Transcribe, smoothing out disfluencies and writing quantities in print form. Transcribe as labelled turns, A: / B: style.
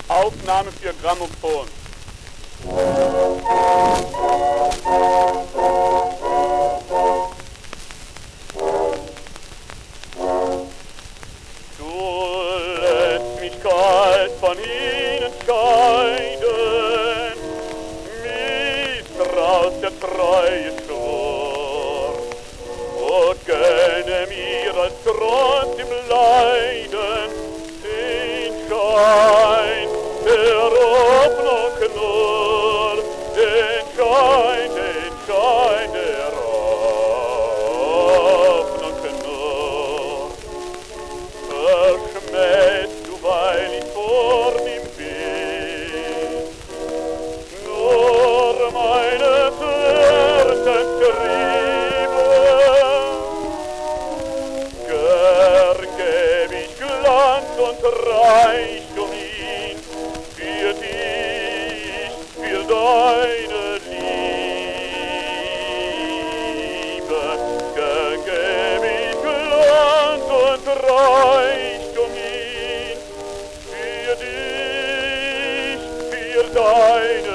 A: Aufnahme für Grammophon. Du lässt mich kalt von ihnen scheiden, misstraust der treue Schwur, und gönne mir als Trotz im Leiden den Schein der Hoffnung nur, den Schein der Hoffnung nur. Verschmähst du, weil ich vornehm bin, nur meine Flirten Triebe. Gern gäb ich Glanz und Reichtum hin, für dich, für deine Liebe. Gern gäb ich Glanz und Reichtum hin, für dich, für deine